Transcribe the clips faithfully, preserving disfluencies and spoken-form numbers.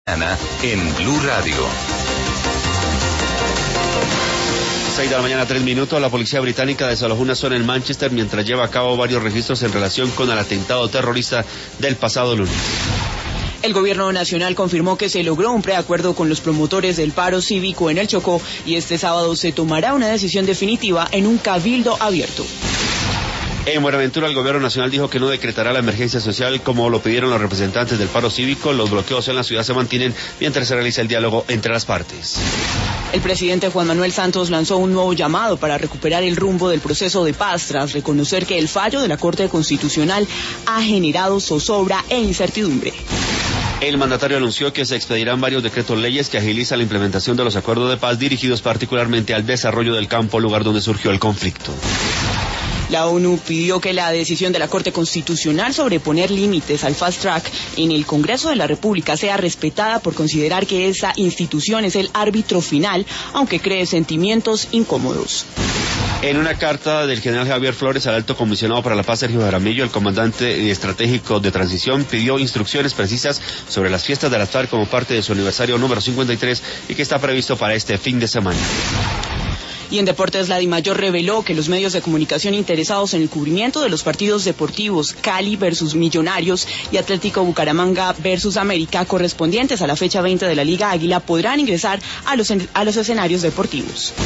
Ana en Blue Radio. seis de la mañana, tres minutos. La policía británica desalojó una zona en Manchester mientras lleva a cabo varios registros en relación con el atentado terrorista del pasado lunes. El gobierno nacional confirmó que se logró un preacuerdo con los promotores del paro cívico en el Chocó y este sábado se tomará una decisión definitiva en un cabildo abierto. En Buenaventura, el gobierno nacional dijo que no decretará la emergencia social como lo pidieron los representantes del paro cívico. Los bloqueos en la ciudad se mantienen mientras se realiza el diálogo entre las partes. El presidente Juan Manuel Santos lanzó un nuevo llamado para recuperar el rumbo del proceso de paz tras reconocer que el fallo de la Corte Constitucional ha generado zozobra e incertidumbre. El mandatario anunció que se expedirán varios decretos leyes que agilizan la implementación de los acuerdos de paz dirigidos particularmente al desarrollo del campo, lugar donde surgió el conflicto. La ONU pidió que la decisión de la Corte Constitucional sobre poner límites al fast track en el Congreso de la República sea respetada por considerar que esa institución es el árbitro final, aunque cree sentimientos incómodos. En una carta del general Javier Flores al alto comisionado para la paz, Sergio Jaramillo, el comandante estratégico de transición, pidió instrucciones precisas sobre las fiestas de la FARC como parte de su aniversario número cincuenta y tres y que está previsto para este fin de semana. Y en deportes, la DIMAYOR reveló que los medios de comunicación interesados en el cubrimiento de los partidos deportivos Cali versus Millonarios y Atlético Bucaramanga versus América, correspondientes a la fecha veinte de la Liga Águila, podrán ingresar a los, a los escenarios deportivos.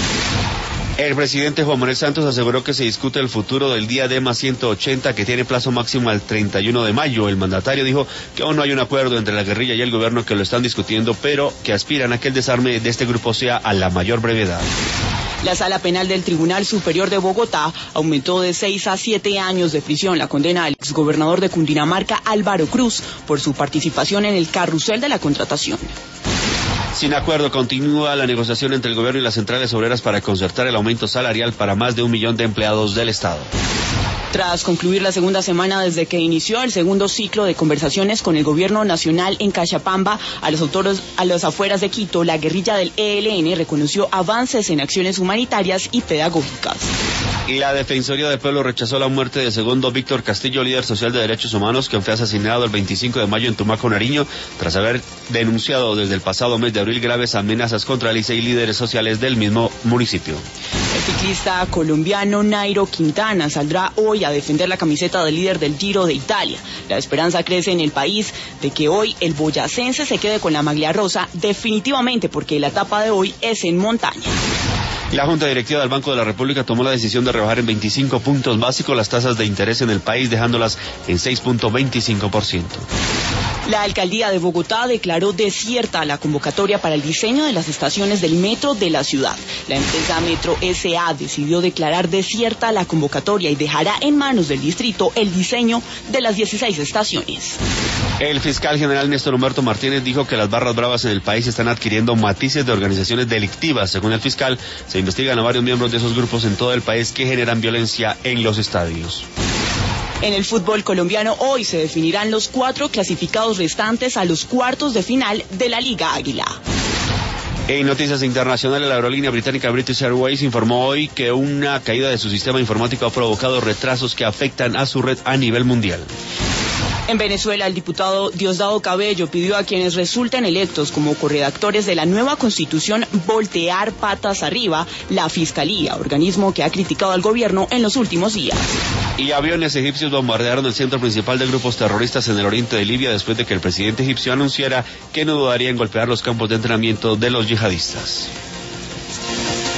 El presidente Juan Manuel Santos aseguró que se discute el futuro del día D más ciento ochenta, que tiene plazo máximo al treinta y uno de mayo. El mandatario dijo que aún no hay un acuerdo entre la guerrilla y el gobierno, que lo están discutiendo, pero que aspiran a que el desarme de este grupo sea a la mayor brevedad. La Sala Penal del Tribunal Superior de Bogotá aumentó de seis a siete años de prisión la condena al exgobernador de Cundinamarca, Álvaro Cruz, por su participación en el carrusel de la contratación. Sin acuerdo, continúa la negociación entre el gobierno y las centrales obreras para concertar el aumento salarial para más de un millón de empleados del Estado. Tras concluir la segunda semana desde que inició el segundo ciclo de conversaciones con el gobierno nacional en Cachapamba, a los autores, a las afueras de Quito, la guerrilla del E L N reconoció avances en acciones humanitarias y pedagógicas. La Defensoría del Pueblo rechazó la muerte de segundo Víctor Castillo, líder social de derechos humanos, quien fue asesinado el veinticinco de mayo en Tumaco, Nariño, tras haber denunciado desde el pasado mes de abril graves amenazas contra él y seis líderes sociales del mismo municipio. El ciclista colombiano Nairo Quintana saldrá hoy a defender la camiseta del líder del Giro de Italia. La esperanza crece en el país de que hoy el boyacense se quede con la maglia rosa definitivamente, porque la etapa de hoy es en montaña. La Junta Directiva del Banco de la República tomó la decisión de rebajar en veinticinco puntos básicos las tasas de interés en el país, dejándolas en seis punto veinticinco por ciento. La alcaldía de Bogotá declaró desierta la convocatoria para el diseño de las estaciones del metro de la ciudad. La empresa Metro S A decidió declarar desierta la convocatoria y dejará en manos del distrito el diseño de las dieciséis estaciones. El fiscal general Néstor Humberto Martínez dijo que las barras bravas en el país están adquiriendo matices de organizaciones delictivas. Según el fiscal, se investigan a varios miembros de esos grupos en todo el país que generan violencia en los estadios. En el fútbol colombiano, hoy se definirán los cuatro clasificados restantes a los cuartos de final de la Liga Águila. En noticias internacionales, la aerolínea británica British Airways informó hoy que una caída de su sistema informático ha provocado retrasos que afectan a su red a nivel mundial. En Venezuela, el diputado Diosdado Cabello pidió a quienes resulten electos como corredactores de la nueva Constitución voltear patas arriba la Fiscalía, organismo que ha criticado al gobierno en los últimos días. Y aviones egipcios bombardearon el centro principal de grupos terroristas en el oriente de Libia después de que el presidente egipcio anunciara que no dudaría en golpear los campos de entrenamiento de los yihadistas.